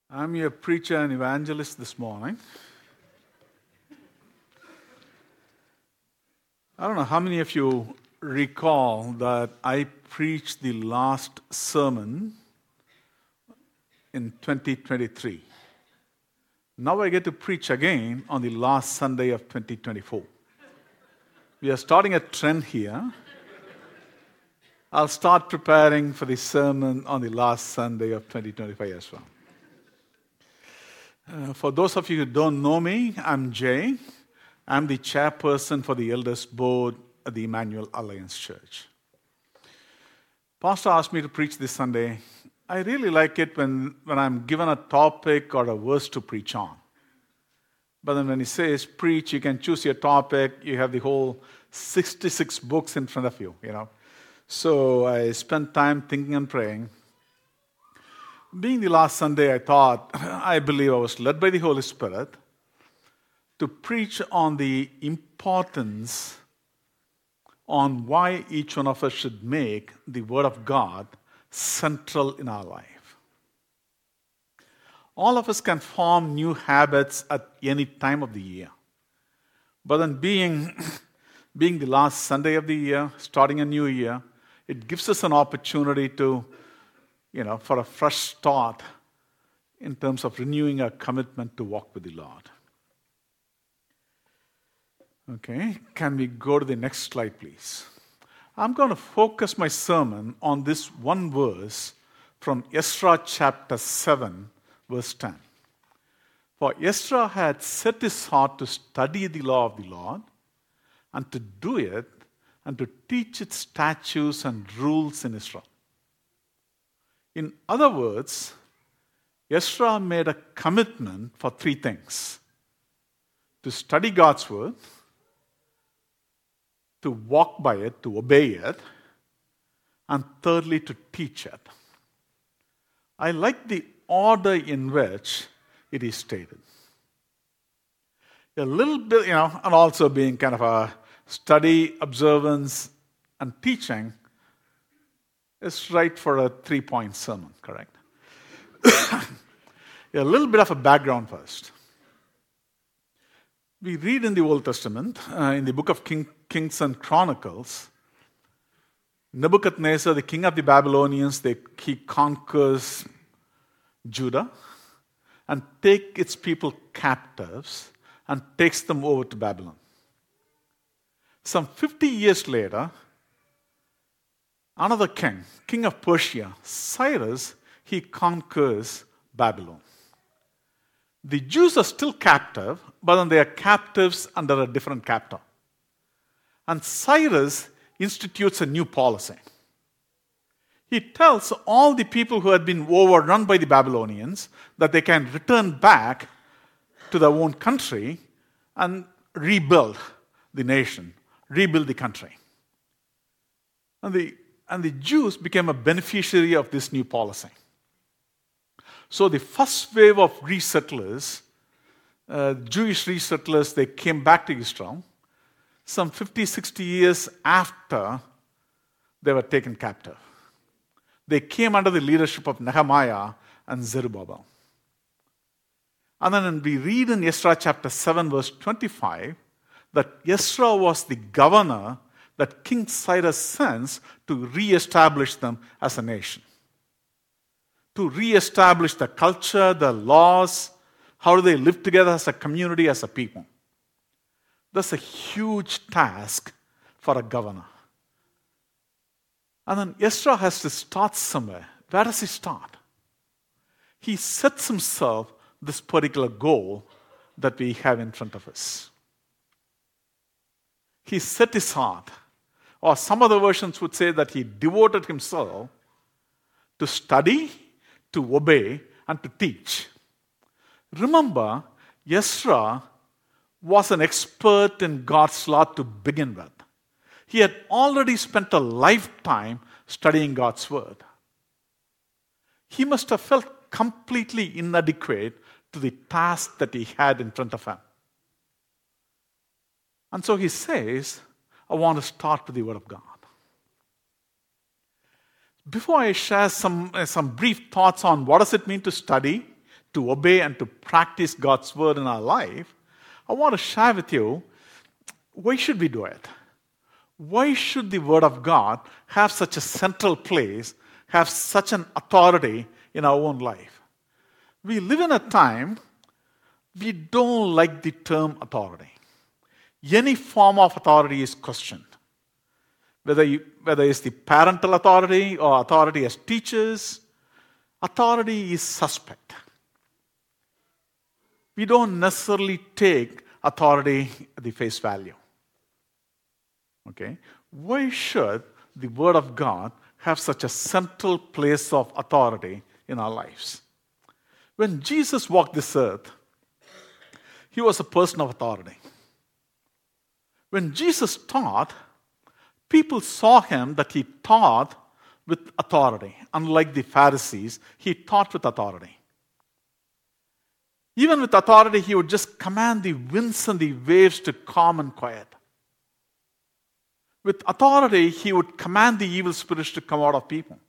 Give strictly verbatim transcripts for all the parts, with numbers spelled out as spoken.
I'm your preacher and evangelist this morning. I don't know how many of you recall that I preached the last sermon in twenty twenty-three. Now I get to preach again on the last Sunday of twenty twenty-four. We are starting a trend here. I'll start preparing for the sermon on the last Sunday of twenty twenty-five as well. Uh, for those of you who don't know me, I'm Jay. I'm the chairperson for the Elders Board at the Emmanuel Alliance Church. Pastor asked me to preach this Sunday. I really like it when, when I'm given a topic or a verse to preach on. But then when he says preach, you can choose your topic. You have the whole sixty-six books in front of you, you know. So I spent time thinking and praying. Being the last Sunday, I thought, I believe I was led by the Holy Spirit to preach on the importance on why each one of us should make the Word of God central in our life. All of us can form new habits at any time of the year. But then being, being the last Sunday of the year, starting a new year, it gives us an opportunity to you know, for a fresh start in terms of renewing our commitment to walk with the Lord. Okay, can we go to the next slide, please? I'm going to focus my sermon on this one verse from Ezra chapter seven, verse ten. For Ezra had set his heart to study the law of the Lord and to do it and to teach its statutes and rules in Israel. In other words, Ezra made a commitment for three things: to study God's word, to walk by it, to obey it, and thirdly, to teach it. I like the order in which it is stated. A little bit, you know, and also being kind of a study, observance, and teaching is right for a three-point sermon, correct? A little bit of a background first. We read in the Old Testament, uh, in the book of King, Kings and Chronicles, Nebuchadnezzar, the king of the Babylonians, they, he conquers Judah and takes its people captives and takes them over to Babylon. Some fifty years later, another king, king of Persia, Cyrus, he conquers Babylon. The Jews are still captive, but then they are captives under a different captor. And Cyrus institutes a new policy. He tells all the people who had been overrun by the Babylonians that they can return back to their own country and rebuild the nation, rebuild the country. And the And the Jews became a beneficiary of this new policy. So the first wave of resettlers, uh, Jewish resettlers, they came back to Israel some fifty, sixty years after they were taken captive. They came under the leadership of Nehemiah and Zerubbabel. And then we read in Ezra chapter seven, verse twenty-five, that Ezra was the governor that King Cyrus sends to re-establish them as a nation. To re-establish the culture, the laws, how do they live together as a community, as a people. That's a huge task for a governor. And then Ezra has to start somewhere. Where does he start? He sets himself this particular goal that we have in front of us. He set his heart. Or some other versions would say that he devoted himself to study, to obey, and to teach. Remember, Ezra was an expert in God's law to begin with. He had already spent a lifetime studying God's word. He must have felt completely inadequate to the task that he had in front of him. And so he says, I want to start with the Word of God. Before I share some, uh, some brief thoughts on what does it mean to study, to obey and to practice God's word in our life, I want to share with you, why should we do it? Why should the word of God have such a central place, have such an authority in our own life? We live in a time we don't like the term authority. Any form of authority is questioned. Whether, you, whether it's the parental authority or authority as teachers, authority is suspect. We don't necessarily take authority at the face value. Okay? Why should the Word of God have such a central place of authority in our lives? When Jesus walked this earth, he was a person of authority. When Jesus taught, people saw him that he taught with authority. Unlike the Pharisees, he taught with authority. Even with authority, he would just command the winds and the waves to calm and quiet. With authority, he would command the evil spirits to come out of people.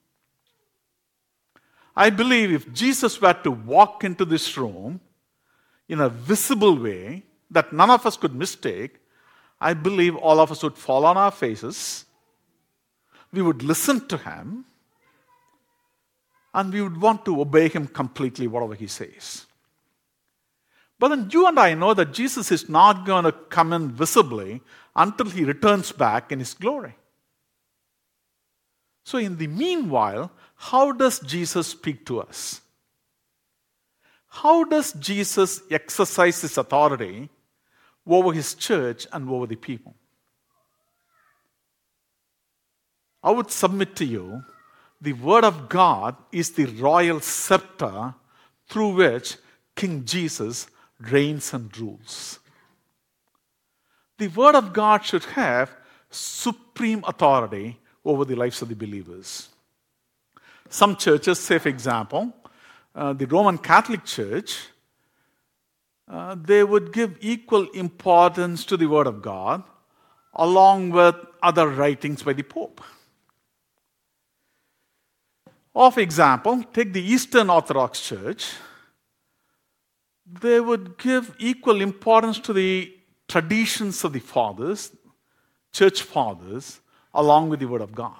I believe if Jesus were to walk into this room in a visible way that none of us could mistake, I believe all of us would fall on our faces. We would listen to him. And we would want to obey him completely, whatever he says. But then you and I know that Jesus is not going to come in visibly until he returns back in his glory. So in the meanwhile, how does Jesus speak to us? How does Jesus exercise his authority over his church and over the people? I would submit to you, the Word of God is the royal scepter through which King Jesus reigns and rules. The Word of God should have supreme authority over the lives of the believers. Some churches, say for example, uh, the Roman Catholic Church, uh, they would give equal importance to the Word of God along with other writings by the Pope. Or for example, take the Eastern Orthodox Church. They would give equal importance to the traditions of the fathers, church fathers, along with the Word of God.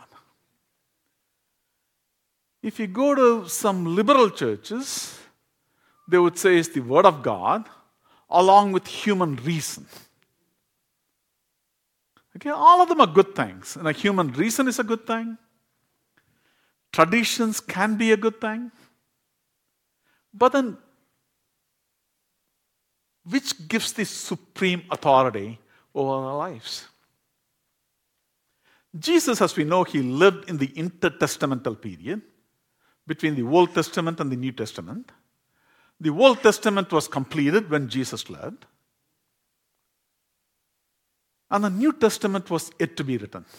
If you go to some liberal churches, they would say it's the Word of God along with human reason. Okay, all of them are good things. And a human reason is a good thing. Traditions can be a good thing. But then, which gives the supreme authority over our lives? Jesus, as we know, he lived in the intertestamental period between the Old Testament and the New Testament. The Old Testament was completed when Jesus lived. And the New Testament was yet to be written.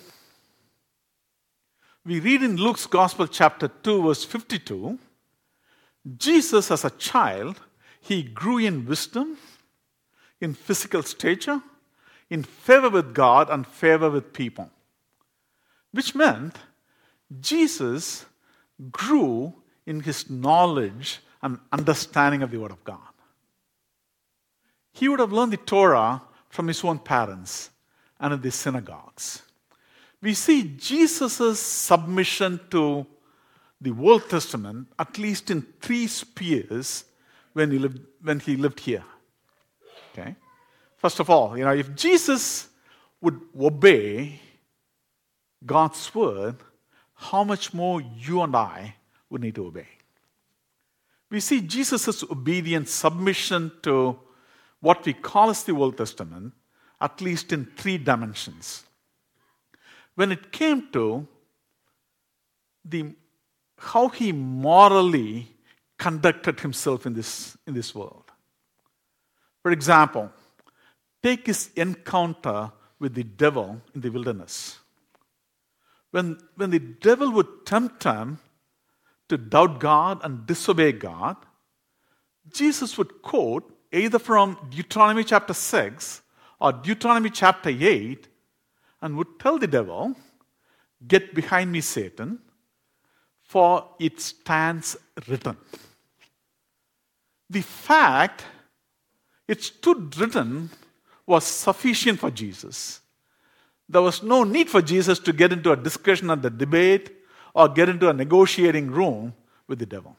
We read in Luke's Gospel, chapter two, verse fifty-two, Jesus as a child, he grew in wisdom, in physical stature, in favor with God and favor with people. Which meant Jesus grew in his knowledge and understanding of the Word of God. He would have learned the Torah from his own parents and in the synagogues. We see Jesus' submission to the Old Testament at least in three spheres when he lived, when he lived here. Okay? First of all, you know, if Jesus would obey God's word, how much more you and I would need to obey. We see Jesus' obedient submission to what we call as the Old Testament, at least in three dimensions. When it came to the how he morally conducted himself in this, in this world. For example, take his encounter with the devil in the wilderness. When, when the devil would tempt him to doubt God and disobey God, Jesus would quote either from Deuteronomy chapter six or Deuteronomy chapter eight and would tell the devil, "Get behind me, Satan, for it stands written." The fact it stood written was sufficient for Jesus. There was no need for Jesus to get into a discussion and a debate or get into a negotiating room with the devil.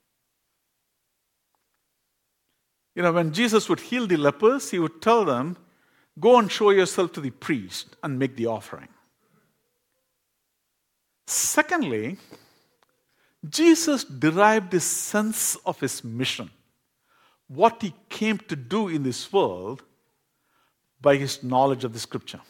You know, when Jesus would heal the lepers, he would tell them, go and show yourself to the priest and make the offering. Secondly, Jesus derived his sense of his mission, what he came to do in this world, by his knowledge of the scripture.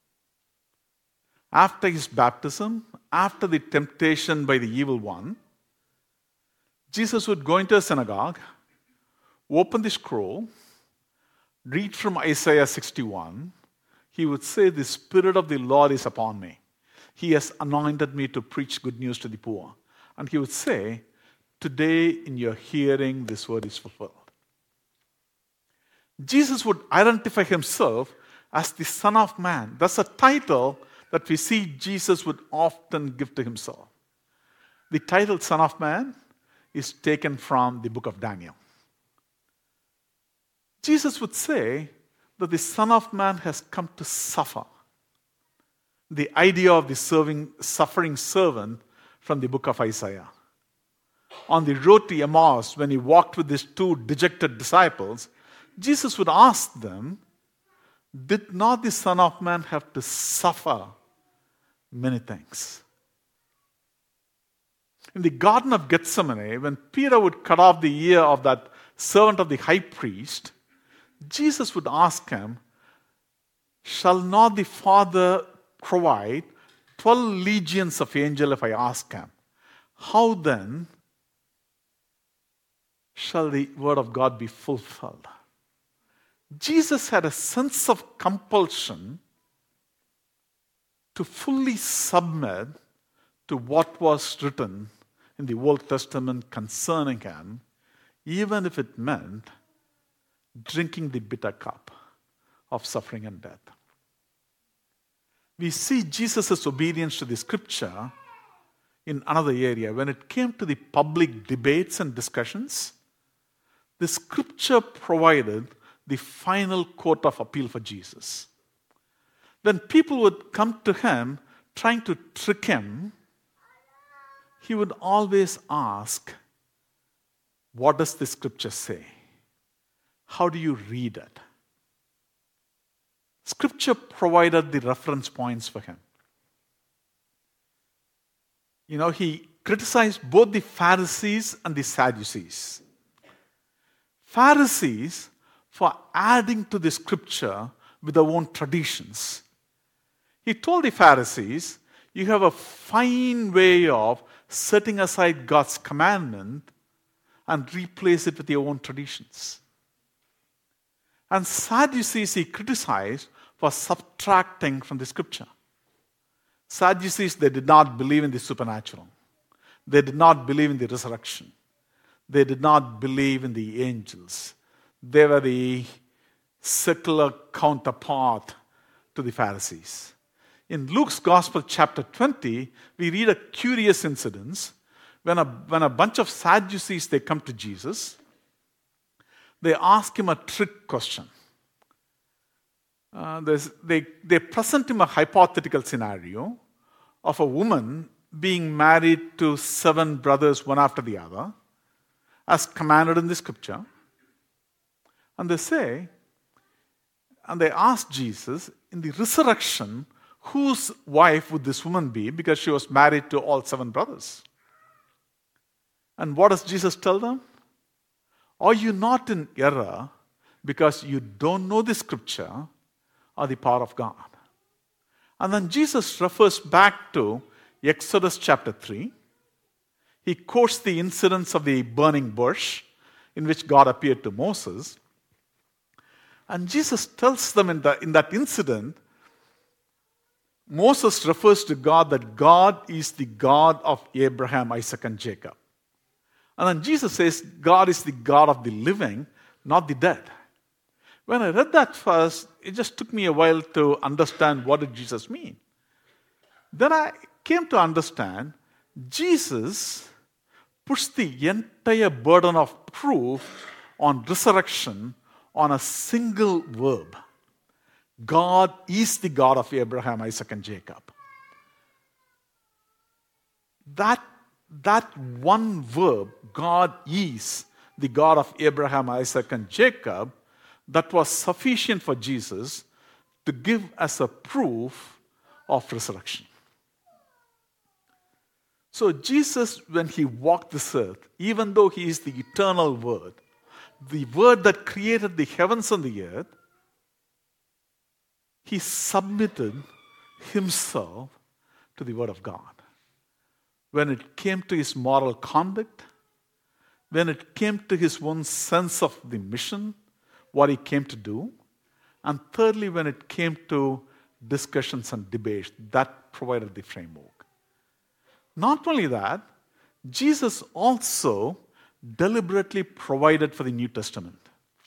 After his baptism, after the temptation by the evil one, Jesus would go into a synagogue, open the scroll, read from Isaiah sixty-one. He would say, the Spirit of the Lord is upon me. He has anointed me to preach good news to the poor. And he would say, today in your hearing, this word is fulfilled. Jesus would identify himself as the Son of Man. That's a title that we see Jesus would often give to himself. The title Son of Man is taken from the book of Daniel. Jesus would say that the Son of Man has come to suffer. The idea of the serving, suffering servant from the book of Isaiah. On the road to Emmaus, when he walked with his two dejected disciples, Jesus would ask them, did not the Son of Man have to suffer many things? In the Garden of Gethsemane, when Peter would cut off the ear of that servant of the high priest, Jesus would ask him, shall not the Father provide twelve legions of angels if I ask him? How then shall the word of God be fulfilled? Jesus had a sense of compulsion to fully submit to what was written in the Old Testament concerning him, even if it meant drinking the bitter cup of suffering and death. We see Jesus' obedience to the scripture in another area. When it came to the public debates and discussions, the scripture provided the final court of appeal for Jesus. When people would come to him trying to trick him, he would always ask, what does the scripture say? How do you read it? Scripture provided the reference points for him. You know, he criticized both the Pharisees and the Sadducees. Pharisees for adding to the scripture with their own traditions. He told the Pharisees, you have a fine way of setting aside God's commandment and replace it with your own traditions. And Sadducees he criticized for subtracting from the scripture. Sadducees, they did not believe in the supernatural. They did not believe in the resurrection. They did not believe in the angels. They were the secular counterpart to the Pharisees. In Luke's Gospel, chapter twenty, we read a curious incident when a, when a bunch of Sadducees, they come to Jesus. They ask him a trick question. Uh, they, they present him a hypothetical scenario of a woman being married to seven brothers, one after the other, as commanded in the scripture. And they say, and they ask Jesus, in the resurrection, whose wife would this woman be? Because she was married to all seven brothers. And what does Jesus tell them? Are you not in error because you don't know the scripture or the power of God? And then Jesus refers back to Exodus chapter three. He quotes the incidents of the burning bush in which God appeared to Moses. And Jesus tells them in, the, in that incident, Moses refers to God that God is the God of Abraham, Isaac, and Jacob. And then Jesus says, God is the God of the living, not the dead. When I read that first, it just took me a while to understand what did Jesus mean. Then I came to understand Jesus puts the entire burden of proof on resurrection on a single verb. God is the God of Abraham, Isaac, and Jacob. That, that one verb, God is the God of Abraham, Isaac, and Jacob, that was sufficient for Jesus to give as a proof of resurrection. So Jesus, when he walked this earth, even though he is the eternal Word, the Word that created the heavens and the earth, he submitted himself to the Word of God. When it came to his moral conduct, when it came to his own sense of the mission, what he came to do, and thirdly, when it came to discussions and debates, that provided the framework. Not only that, Jesus also deliberately provided for the New Testament.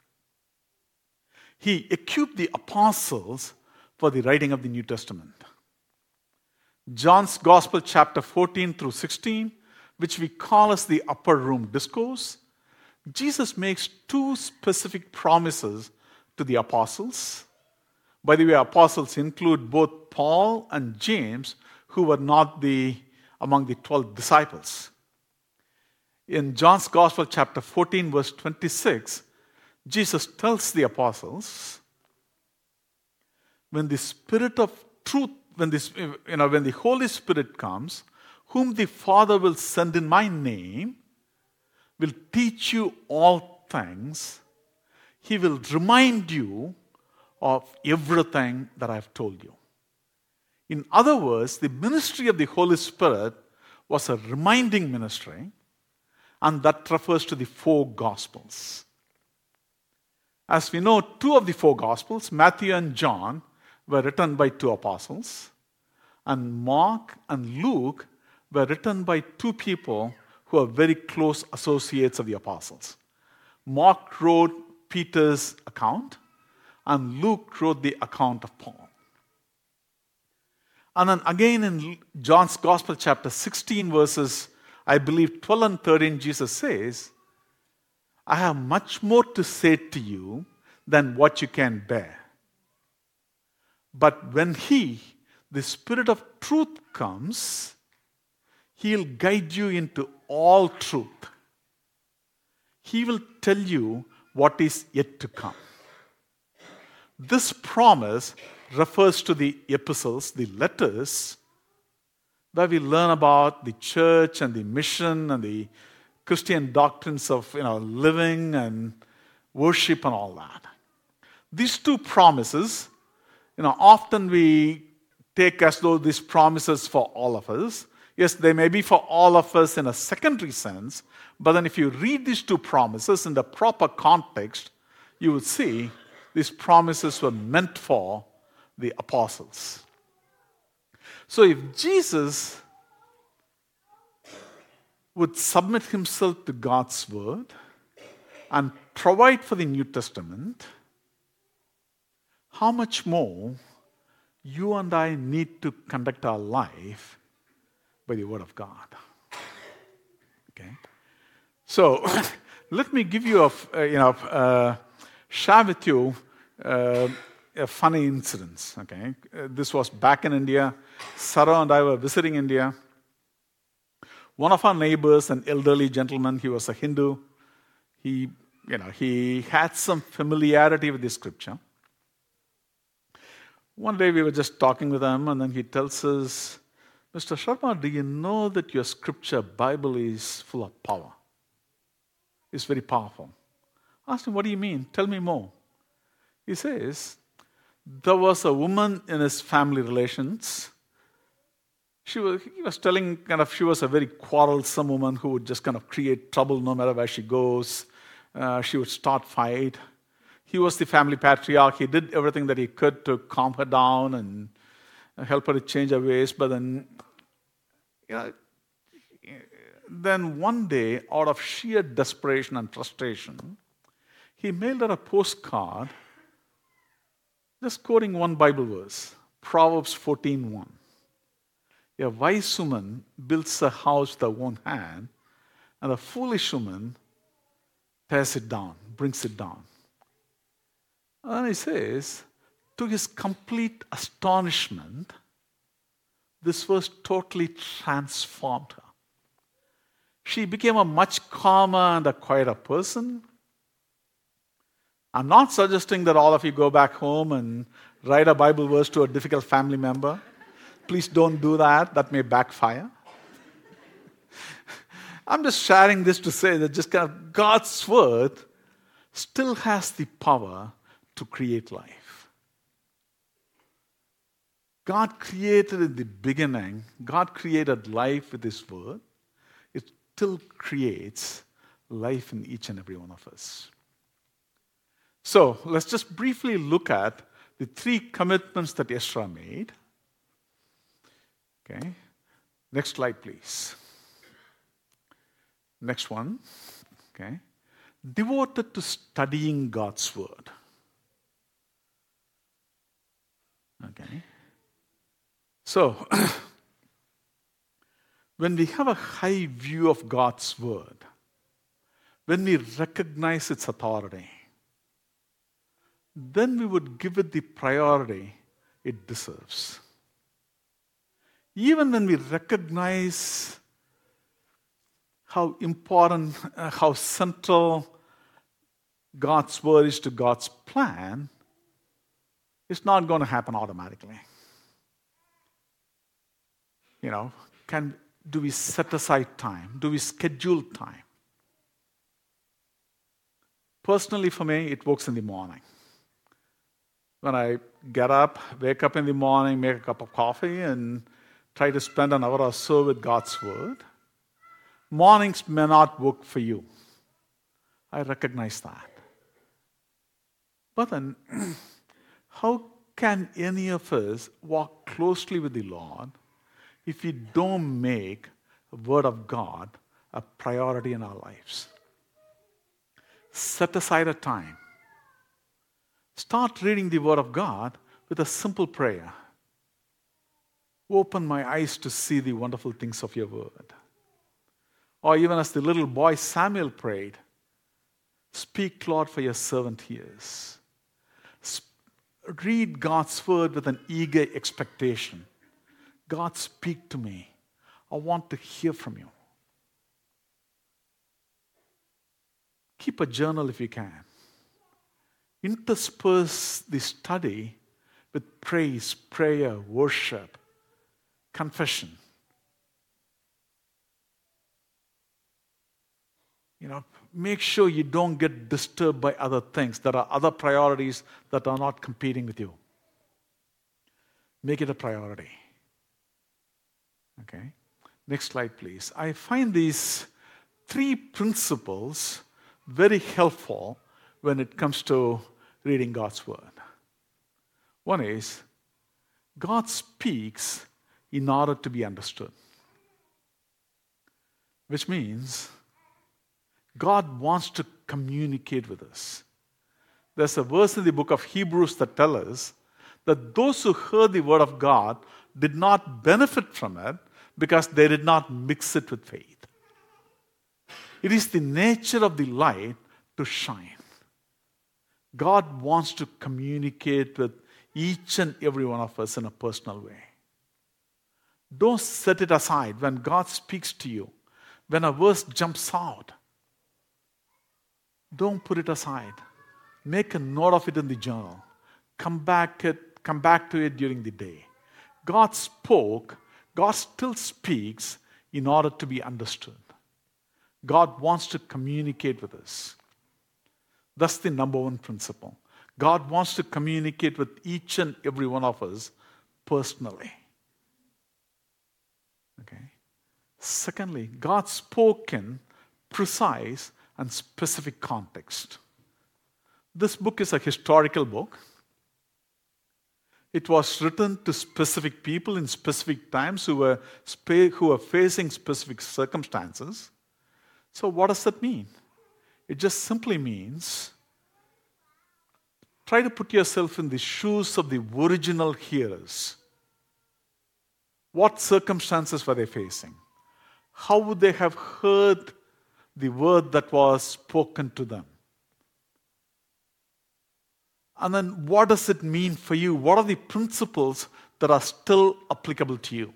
He equipped the apostles for the writing of the New Testament. John's Gospel, chapter fourteen through sixteen, which we call as the upper room discourse, Jesus makes two specific promises to the apostles. By the way, apostles include both Paul and James, who were not the among the twelve disciples. In John's Gospel, chapter fourteen, verse twenty-six, Jesus tells the apostles, when the Spirit of truth, when this, you know, when the Holy Spirit comes, whom the Father will send in my name, will teach you all things. He will remind you of everything that I have told you. In other words, the ministry of the Holy Spirit was a reminding ministry, and that refers to the four Gospels. As we know, two of the four Gospels, Matthew and John, were written by two apostles, and Mark and Luke were written by two people who are very close associates of the apostles. Mark wrote Peter's account, and Luke wrote the account of Paul. And then again in John's Gospel, chapter sixteen, verses, I believe, twelve and thirteen, Jesus says, I have much more to say to you than what you can bear. But when He, the Spirit of truth, comes, He'll guide you into all truth. He will tell you what is yet to come. This promise refers to the epistles, the letters, where we learn about the church and the mission and the Christian doctrines of, you know, living and worship and all that. These two promises, you know, often we take as though these promises for all of us. Yes, they may be for all of us in a secondary sense, but then if you read these two promises in the proper context, you will see these promises were meant for the apostles. So if Jesus would submit himself to God's word and provide for the New Testament, how much more you and I need to conduct our life by the word of God. Okay? So let me give you a, uh, you know, uh, share with you uh, a funny incident. Okay, uh, this was back in India. Sarah and I were visiting India. One of our neighbors, an elderly gentleman, he was a Hindu. He, you know, he had some familiarity with the scripture. One day we were just talking with him, and then he tells us, Mister Sharma, do you know that your scripture, Bible, is full of power? It's very powerful. I asked him, what do you mean? Tell me more. He says, there was a woman in his family relations. She was, he was telling kind of, she was a very quarrelsome woman who would just kind of create trouble no matter where she goes. Uh, she would start fight. He was the family patriarch. He did everything that he could to calm her down and help her to change her ways. But then, you know, then one day, out of sheer desperation and frustration, he mailed her a postcard just quoting one Bible verse, Proverbs fourteen one. A wise woman builds a house with her own hand, and a foolish woman tears it down, brings it down. And he says, to his complete astonishment, this verse totally transformed her. She became a much calmer and a quieter person. I'm not suggesting that all of you go back home and write a Bible verse to a difficult family member. Please don't do that. That may backfire. I'm just sharing this to say that just kind of God's word still has the power to create life. God created in the beginning, God created life with his word. It still creates life in each and every one of us. So let's just briefly look at the three commitments that Ezra made. Okay. Next slide, please. Next one. Okay. Devoted to studying God's word. Okay. So, when we have a high view of God's word, when we recognize its authority, then we would give it the priority it deserves. Even when we recognize how important, uh, how central God's word is to God's plan, it's not going to happen automatically. You know, can do we set aside time? Do we schedule time? Personally, for me, it works in the morning. When I get up, wake up in the morning, make a cup of coffee, and try to spend an hour or so with God's word. Mornings may not work for you. I recognize that. But then, how can any of us walk closely with the Lord if we don't make the word of God a priority in our lives? Set aside a time. Start reading the word of God with a simple prayer. Open my eyes to see the wonderful things of your word. Or even as the little boy Samuel prayed, speak, Lord, for your servant hears. Read God's word with an eager expectation. God, speak to me. I want to hear from you. Keep a journal if you can. Intersperse the study with praise, prayer, worship, confession. You know, make sure you don't get disturbed by other things. There are other priorities that are not competing with you. Make it a priority. Okay. Next slide, please. I find these three principles very helpful when it comes to reading God's word. One is, God speaks in order to be understood. Which means, God wants to communicate with us. There's a verse in the book of Hebrews that tells us that those who heard the word of God did not benefit from it because they did not mix it with faith. It is the nature of the light to shine. God wants to communicate with each and every one of us in a personal way. Don't set it aside when God speaks to you. When a verse jumps out, don't put it aside. Make a note of it in the journal. Come back, it, come back to it during the day. God spoke. God still speaks in order to be understood. God wants to communicate with us. That's the number one principle. God wants to communicate with each and every one of us personally. Okay. Secondly, God spoke in precise and specific context. This book is a historical book. It was written to specific people in specific times who were, who were facing specific circumstances. So what does that mean? It just simply means try to put yourself in the shoes of the original hearers. What circumstances were they facing? How would they have heard the word that was spoken to them? And then what does it mean for you? What are the principles that are still applicable to you?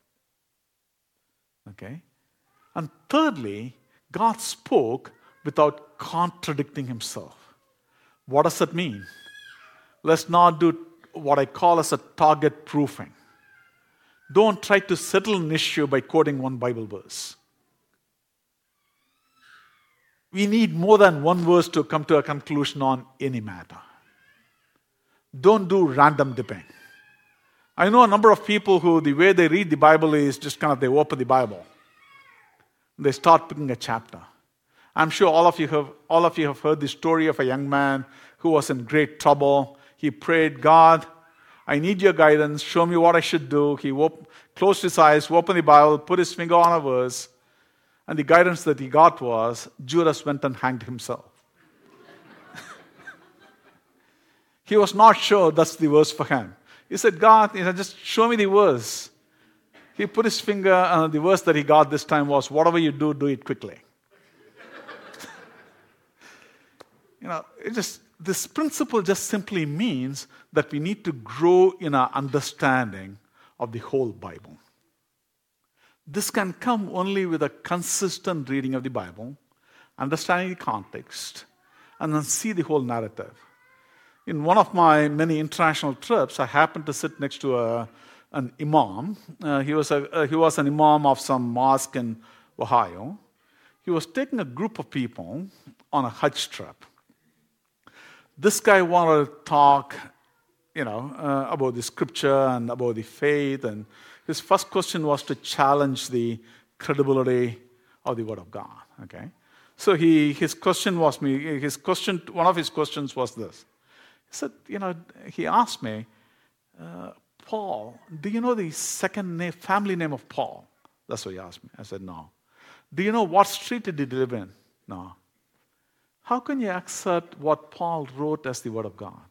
Okay? And thirdly, God spoke without contradicting himself. What does that mean? Let's not do what I call as a target proofing. Don't try to settle an issue by quoting one Bible verse. We need more than one verse to come to a conclusion on any matter. Don't do random dipping. I know a number of people who the way they read the Bible is just kind of they open the Bible. They start picking a chapter. I'm sure all of you have all of you have heard the story of a young man who was in great trouble. He prayed, God, I need your guidance. Show me what I should do. He op- closed his eyes, opened the Bible, put his finger on a verse, and the guidance that he got was Judas went and hanged himself. He was not sure that's the verse for him. He said, God, you know, just show me the verse. He put his finger on the verse that he got this time was, whatever you do, do it quickly. You know, it just this principle just simply means that we need to grow in our understanding of the whole Bible. This can come only with a consistent reading of the Bible, understanding the context, and then see the whole narrative. In one of my many international trips, I happened to sit next to a, an imam. Uh, he, was a, uh, he was an imam of some mosque in Ohio. He was taking a group of people on a Hajj trip. This guy wanted to talk, you know, uh, about the scripture and about the faith. And his first question was to challenge the credibility of the Word of God. Okay, so he his question was me. His question, one of his questions was this. He said, you know, he asked me, uh, Paul, do you know the second name, family name of Paul? That's what he asked me. I said, no. Do you know what street did he live in? No. How can you accept what Paul wrote as the Word of God?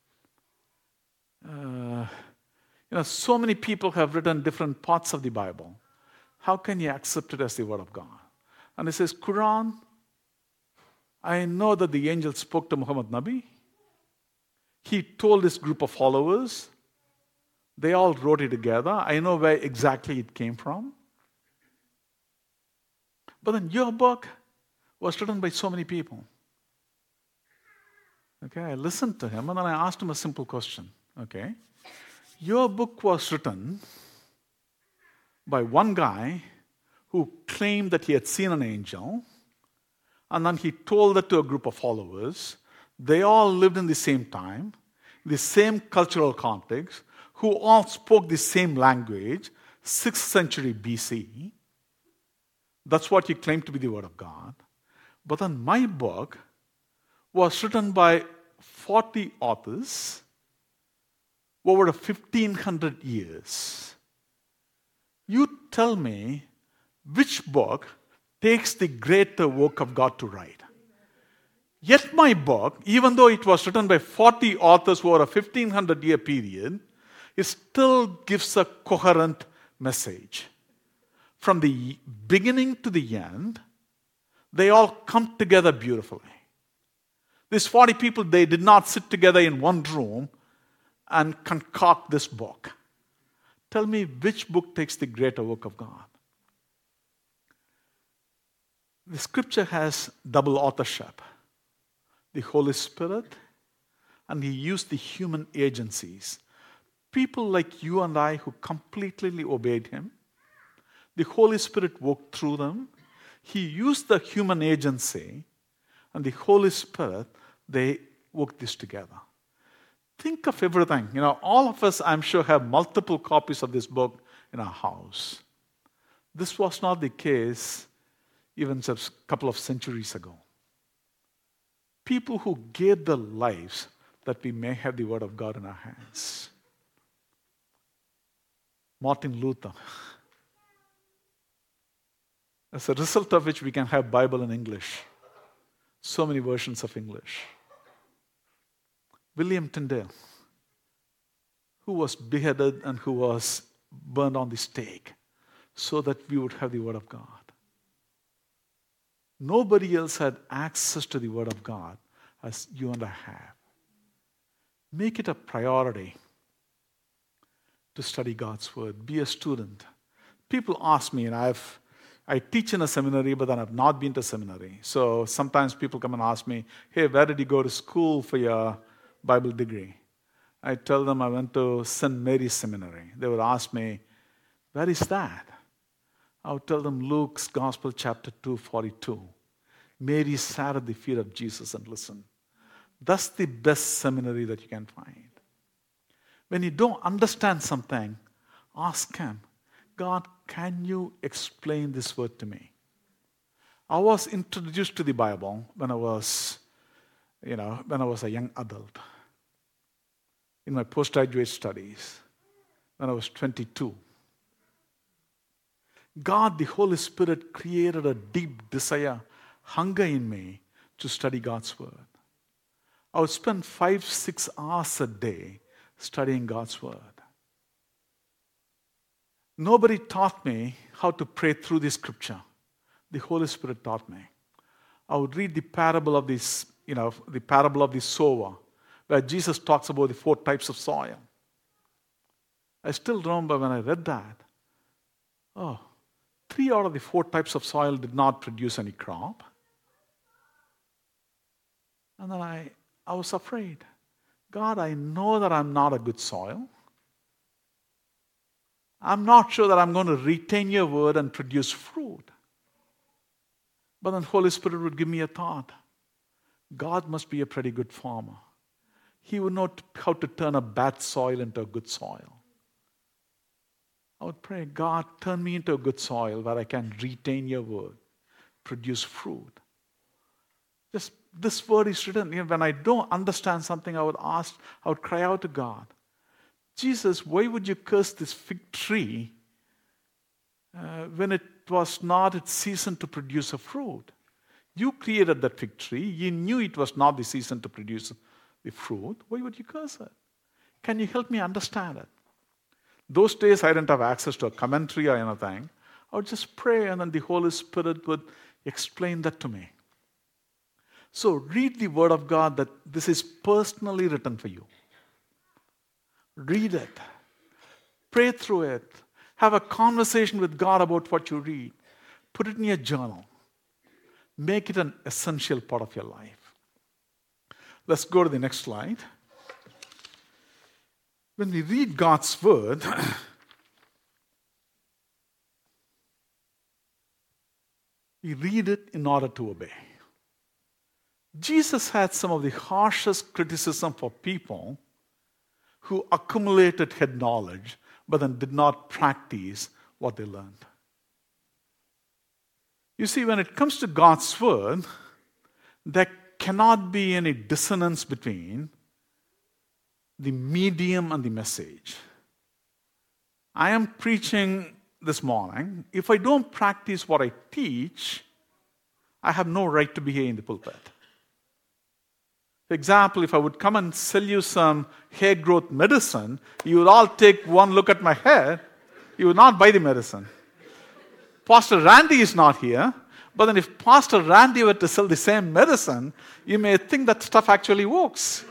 Uh, you know, so many people have written different parts of the Bible. How can you accept it as the Word of God? And he says, Quran, I know that the angel spoke to Muhammad Nabi. He told this group of followers. They all wrote it together. I know where exactly it came from. But then your book was written by so many people. Okay, I listened to him and then I asked him a simple question. Okay, your book was written by one guy who claimed that he had seen an angel, and then he told that to a group of followers. They all lived in the same time, the same cultural context, who all spoke the same language, sixth century B C. That's what you claim to be the Word of God. But then my book was written by forty authors over fifteen hundred years. You tell me which book takes the greater work of God to write. Yet my book, even though it was written by forty authors over a fifteen hundred year period, it still gives a coherent message. From the beginning to the end, they all come together beautifully. These forty people, they did not sit together in one room and concoct this book. Tell me which book takes the greater work of God. The scripture has double authorship. The Holy Spirit, and he used the human agencies. People like you and I who completely obeyed him. The Holy Spirit worked through them. He used the human agency, and the Holy Spirit, they worked this together. Think of everything. You know, all of us, I'm sure, have multiple copies of this book in our house. This was not the case even just a couple of centuries ago. People who gave their lives that we may have the Word of God in our hands. Martin Luther. As a result of which we can have Bible in English. So many versions of English. William Tyndale, who was beheaded and who was burned on the stake so that we would have the Word of God. Nobody else had access to the Word of God as you and I have. Make it a priority to study God's Word. Be a student. People ask me, and I've I teach in a seminary, but then I've not been to seminary. So sometimes people come and ask me, hey, where did you go to school for your Bible degree? I tell them I went to Saint Mary's Seminary. They would ask me, where is that? I would tell them Luke's Gospel, chapter two, forty-two. Mary sat at the feet of Jesus and listened. That's the best seminary that you can find. When you don't understand something, ask Him, God, can you explain this word to me? I was introduced to the Bible when I was, you know, when I was a young adult. In my postgraduate studies, when I was twenty-two. God, the Holy Spirit, created a deep desire, hunger in me to study God's Word. I would spend five, six hours a day studying God's Word. Nobody taught me how to pray through the Scripture. The Holy Spirit taught me. I would read the parable of this, you know, the parable of the sower, where Jesus talks about the four types of soil. I still remember when I read that, oh, three out of the four types of soil did not produce any crop. And then I, I was afraid. God, I know that I'm not a good soil. I'm not sure that I'm going to retain your word and produce fruit. But then Holy Spirit would give me a thought. God must be a pretty good farmer. He would know how to turn a bad soil into a good soil. I would pray, God, turn me into a good soil where I can retain your word, produce fruit. Just this word is written. You know, when I don't understand something, I would ask, I would cry out to God, Jesus, why would you curse this fig tree uh, when it was not its season to produce a fruit? You created that fig tree. You knew it was not the season to produce the fruit. Why would you curse it? Can you help me understand it? Those days, I didn't have access to a commentary or anything. I would just pray, and then the Holy Spirit would explain that to me. So read the Word of God that this is personally written for you. Read it. Pray through it. Have a conversation with God about what you read. Put it in your journal. Make it an essential part of your life. Let's go to the next slide. When we read God's Word, we read it in order to obey. Jesus had some of the harshest criticism for people who accumulated head knowledge but then did not practice what they learned. You see, when it comes to God's Word, there cannot be any dissonance between the medium and the message. I am preaching this morning. If I don't practice what I teach, I have no right to be here in the pulpit. For example, if I would come and sell you some hair growth medicine, you would all take one look at my hair. You would not buy the medicine. Pastor Randy is not here, but then if Pastor Randy were to sell the same medicine, you may think that stuff actually works.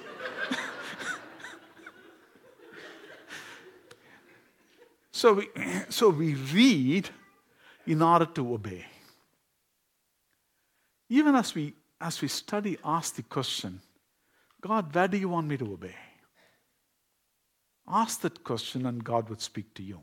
So we, so we read in order to obey. Even as we, as we study, ask the question, God, where do you want me to obey? Ask that question and God would speak to you.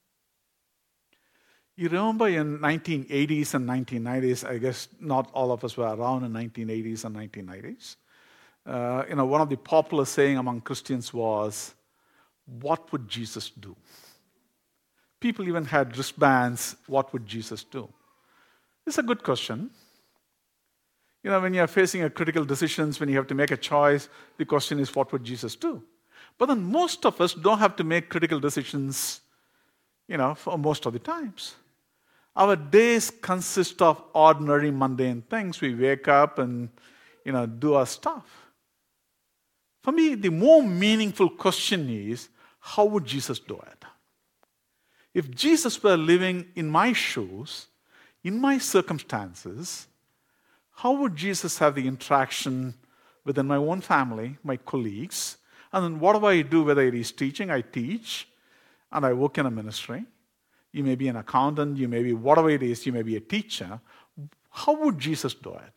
You remember in nineteen eighties and nineteen nineties, I guess not all of us were around in nineteen eighties and nineteen nineties. Uh, you know, one of the popular saying among Christians was, what would Jesus do? People even had wristbands, what would Jesus do? It's a good question. You know, when you're facing a critical decisions, when you have to make a choice, the question is, what would Jesus do? But then most of us don't have to make critical decisions, you know, for most of the times. Our days consist of ordinary, mundane things. We wake up and, you know, do our stuff. For me, the more meaningful question is, how would Jesus do it? If Jesus were living in my shoes, in my circumstances, how would Jesus have the interaction within my own family, my colleagues, And then what do I do? Whether it is teaching, I teach, and I work in a ministry. You may be an accountant, you may be whatever it is, you may be a teacher. How would Jesus do it?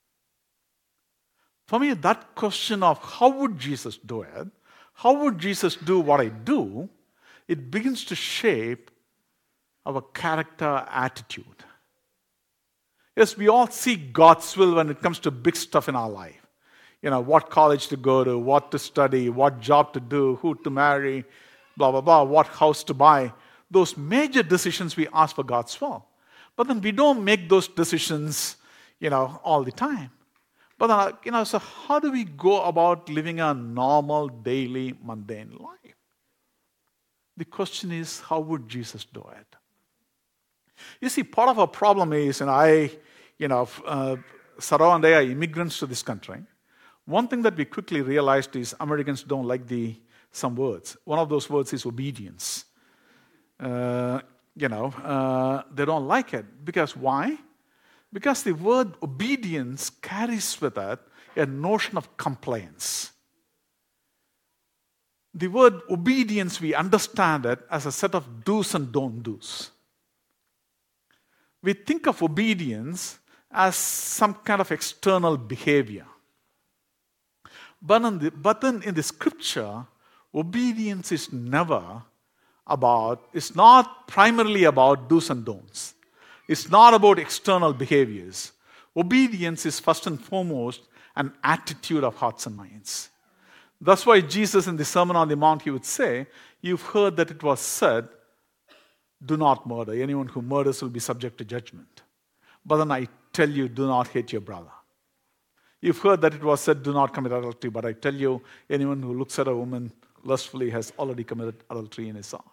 For me, that question of how would Jesus do it, how would Jesus do what I do, it begins to shape our character attitude. Yes, we all seek God's will when it comes to big stuff in our life. You know, what college to go to, what to study, what job to do, who to marry, blah, blah, blah, what house to buy. Those major decisions we ask for God's will. But then we don't make those decisions, you know, all the time. But then, you know, so how do we go about living a normal, daily, mundane life? The question is, how would Jesus do it? You see, part of our problem is, and I, you know, uh, Sarah and I are immigrants to this country. One thing that we quickly realized is Americans don't like the some words. One of those words is obedience. Uh, you know, uh, they don't like it. Because why? Because the word obedience carries with it a notion of compliance. The word obedience, we understand it as a set of do's and don't do's. We think of obedience as some kind of external behavior. But in the, but then in the scripture, obedience is never about, it's not primarily about do's and don'ts. It's not about external behaviors. Obedience is first and foremost an attitude of hearts and minds. That's why Jesus in the Sermon on the Mount, he would say, you've heard that it was said, do not murder. Anyone who murders will be subject to judgment. But then I tell you, do not hate your brother. You've heard that it was said, do not commit adultery. But I tell you, anyone who looks at a woman lustfully has already committed adultery in his heart.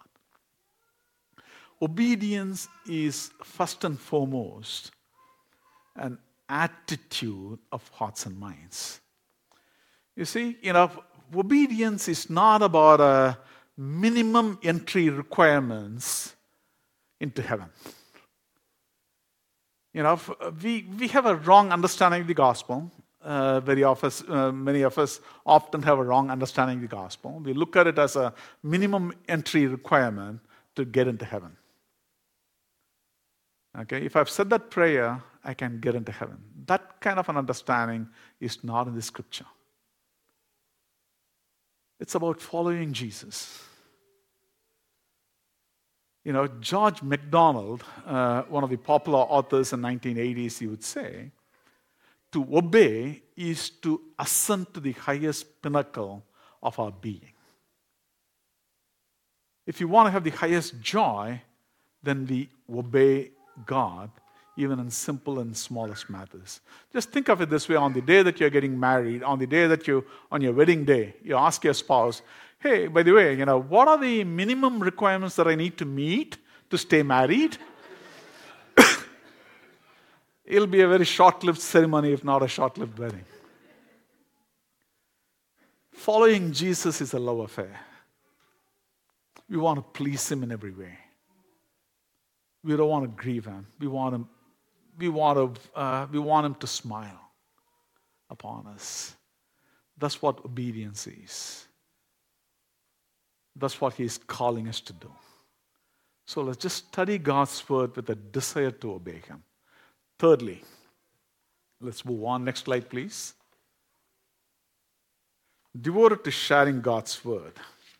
Obedience is first and foremost an attitude of hearts and minds. You see, you know, obedience is not about a minimum entry requirements into heaven. You know, we, we have a wrong understanding of the gospel. Uh, very often, uh, many of us often have a wrong understanding of the gospel. We look at it as a minimum entry requirement to get into heaven. Okay, if I've said that prayer, I can get into heaven. That kind of an understanding is not in the scripture. It's about following Jesus. You know, George MacDonald, uh, one of the popular authors in the nineteen eighties, he would say, to obey is to ascend to the highest pinnacle of our being. If you want to have the highest joy, then we obey God, even in simple and smallest matters. Just think of it this way. On the day that you're getting married, on the day that you, on your wedding day, you ask your spouse, hey, by the way, you know, what are the minimum requirements that I need to meet to stay married? It'll be a very short-lived ceremony, if not a short-lived wedding. Following Jesus is a love affair. We want to please him in every way. We don't want to grieve him. We want him, we want to, uh, we want him to smile upon us. That's what obedience is. That's what he's calling us to do. So let's just study God's word with a desire to obey him. Thirdly, let's move on. Next slide, please. Devoted to sharing God's word.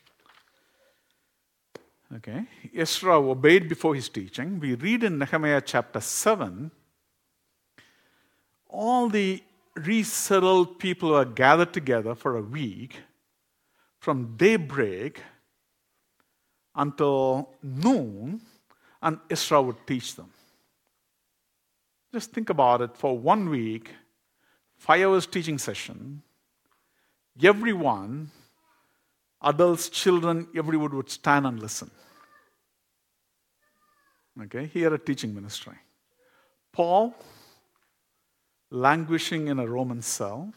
Okay, Ezra obeyed before his teaching. We read in Nehemiah chapter seven, all the resettled people were gathered together for a week from daybreak until noon, and Ezra would teach them. Just think about it. For one week, five hours teaching session, everyone, adults, children, everyone would stand and listen. Okay, he had a teaching ministry. Paul, languishing in a Roman cell,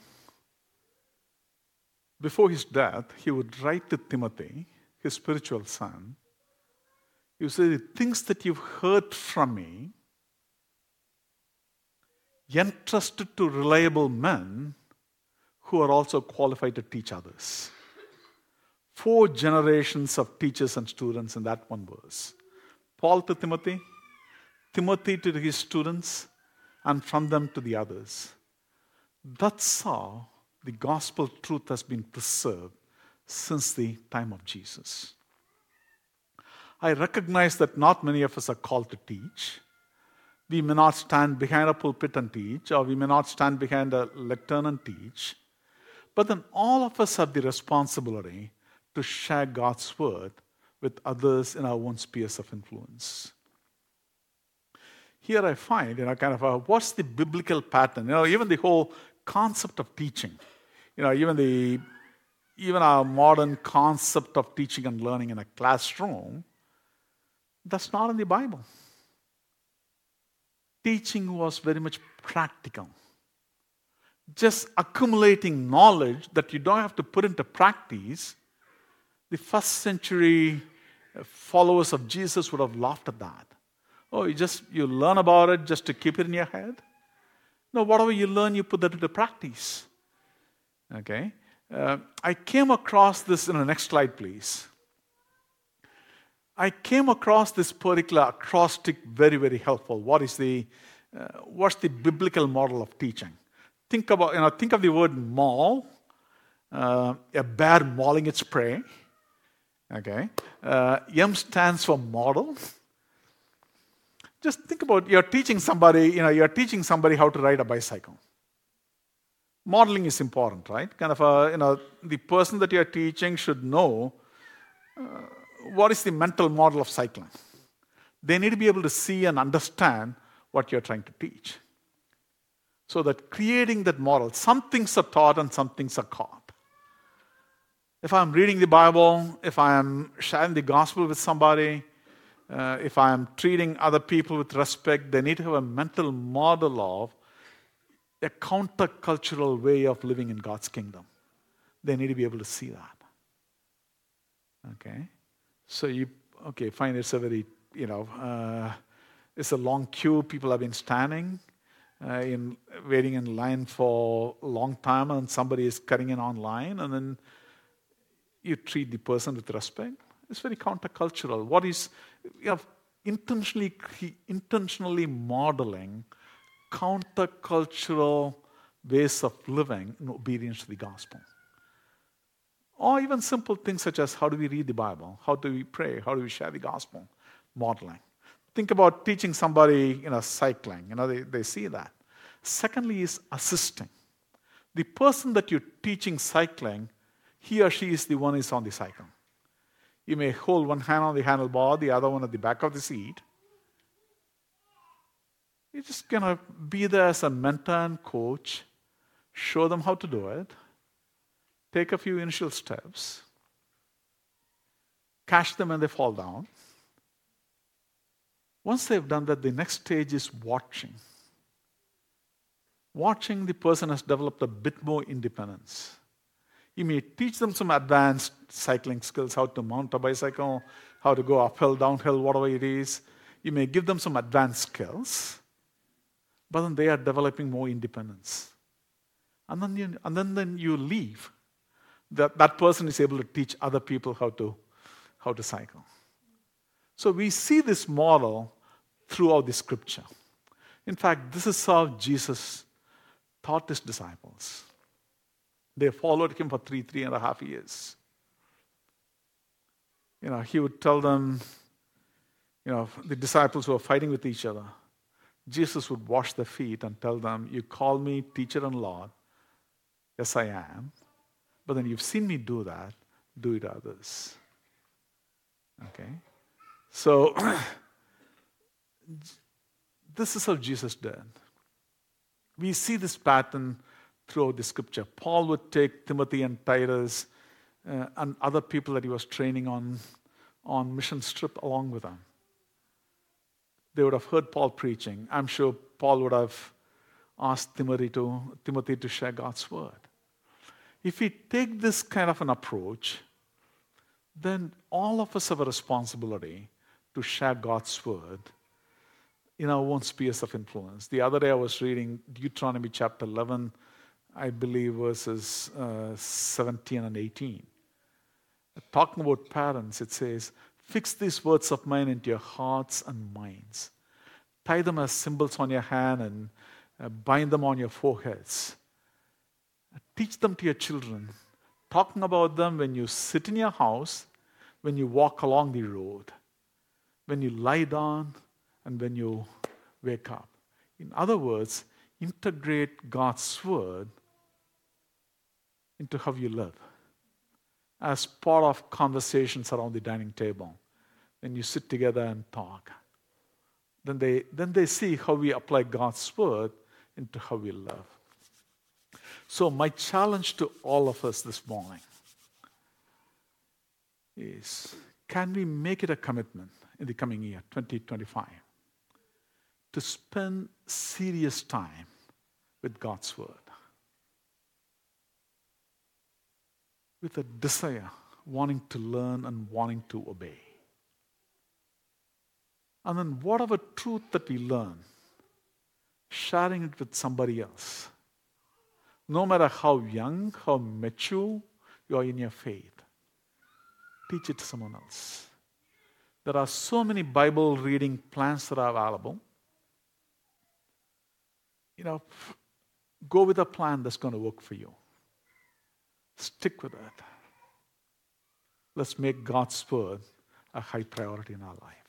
before his death, he would write to Timothy, his spiritual son. He would say, the things that you've heard from me, entrusted to reliable men who are also qualified to teach others. Four generations of teachers and students in that one verse. Paul to Timothy, Timothy to his students, and from them to the others. That's how the gospel truth has been preserved since the time of Jesus. I recognize that not many of us are called to teach. We may not stand behind a pulpit and teach, or we may not stand behind a lectern and teach. But then all of us have the responsibility to share God's word with others in our own spheres of influence. Here I find, you know, kind of a, what's the biblical pattern? You know, even the whole concept of teaching, you know, even the even our modern concept of teaching and learning in a classroom, that's not in the Bible. Teaching was very much practical. Just accumulating knowledge that you don't have to put into practice. The first century followers of Jesus would have laughed at that. Oh, you just you learn about it just to keep it in your head? No, whatever you learn, you put that into practice. Okay? Uh, I came across this in the next slide, please. I came across this particular acrostic very, very helpful. What is the uh, what's the biblical model of teaching? Think about you know think of the word maul, uh, a bear mauling its prey. Okay, uh, M stands for model. Just think about you're teaching somebody. You know you're teaching somebody how to ride a bicycle. Modeling is important, right? Kind of a, you know the person that you're teaching should know. Uh, What is the mental model of cycling? They need to be able to see and understand what you're trying to teach. So that creating that model, some things are taught and some things are caught. If I'm reading the Bible, if I'm sharing the gospel with somebody, uh, if I'm treating other people with respect, they need to have a mental model of a countercultural way of living in God's kingdom. They need to be able to see that. Okay? So you, okay, fine, it's a very, you know, uh, it's a long queue. People have been standing, uh, in waiting in line for a long time, and somebody is cutting in online, and then you treat the person with respect. It's very countercultural. What is, you know, intentionally, intentionally modeling countercultural ways of living in obedience to the gospel. Or even simple things such as how do we read the Bible? How do we pray? How do we share the gospel? Modeling. Think about teaching somebody, you know, cycling. You know, they, they see that. Secondly is assisting. The person that you're teaching cycling, he or she is the one who is on the cycle. You may hold one hand on the handlebar, the other one at the back of the seat. You're just going to be there as a mentor and coach, show them how to do it, take a few initial steps, catch them when they fall down. Once they've done that, the next stage is watching. Watching the person has developed a bit more independence. You may teach them some advanced cycling skills, how to mount a bicycle, how to go uphill, downhill, whatever it is. You may give them some advanced skills, but then they are developing more independence. And then you, and then, then you leave. That, that person is able to teach other people how to, how to cycle. So we see this model throughout the scripture. In fact, this is how Jesus taught his disciples. They followed him for three, three and a half years. You know, he would tell them, you know, the disciples who were fighting with each other, Jesus would wash their feet and tell them, you call me teacher and Lord. Yes, I am. But then you've seen me do that, do it to others. Okay? So, this is how Jesus did. We see this pattern throughout the scripture. Paul would take Timothy and Titus uh, and other people that he was training on, on mission trip along with him. They would have heard Paul preaching. I'm sure Paul would have asked Timothy to, Timothy to share God's word. If we take this kind of an approach, then all of us have a responsibility to share God's word in our own spheres of influence. The other day I was reading Deuteronomy chapter eleven, I believe verses uh, seventeen and eighteen. Talking about parents, it says, fix these words of mine into your hearts and minds. Tie them as symbols on your hand and uh, bind them on your foreheads. Teach them to your children. Talking about them when you sit in your house, when you walk along the road, when you lie down, and when you wake up. In other words, integrate God's word into how you live as part of conversations around the dining table. When you sit together and talk, then they, then they see how we apply God's word into how we live. So my challenge to all of us this morning is, can we make it a commitment in the coming year, twenty twenty-five, to spend serious time with God's word, with a desire, wanting to learn and wanting to obey. And then whatever truth that we learn, sharing it with somebody else. No matter how young, how mature you are in your faith, teach it to someone else. There are so many Bible reading plans that are available. You know, go with a plan that's going to work for you. Stick with it. Let's make God's word a high priority in our life.